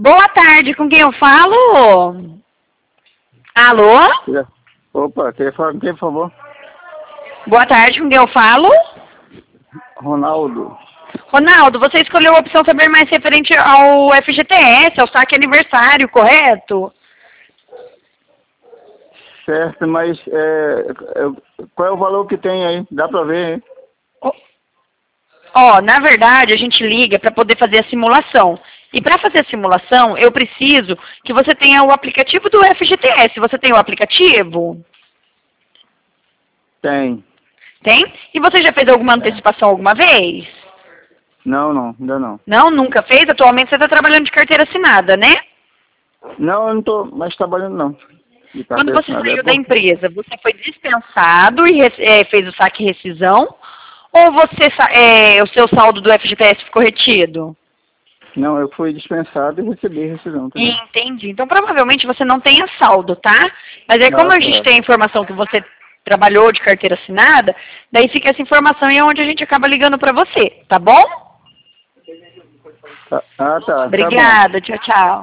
Boa tarde, com quem eu falo? Alô? Opa, queria falar com quem, por favor? Boa tarde, com quem eu falo? Ronaldo. Ronaldo, você escolheu a opção saber mais referente ao FGTS, ao saque aniversário, correto? Certo, mas qual é o valor que tem aí? Dá pra ver, hein? Na verdade, a gente liga para poder fazer a simulação. E para fazer a simulação, eu preciso que você tenha o aplicativo do FGTS. Você tem o aplicativo? Tem. Tem? E você já fez alguma antecipação alguma vez? Não, ainda não. Não, nunca fez? Atualmente você está trabalhando de carteira assinada, né? Não, eu não tô mais trabalhando, não. Quando você saiu da empresa, você foi dispensado e fez o saque e rescisão? Ou o seu saldo do FGTS ficou retido? Não, eu fui dispensado e recebi rescisão também. Entendi. Então, provavelmente você não tenha saldo, tá? Mas aí, como a gente tem a informação que você trabalhou de carteira assinada, daí fica essa informação e é onde a gente acaba ligando para você, tá bom? Tá. Obrigada, tchau, tchau.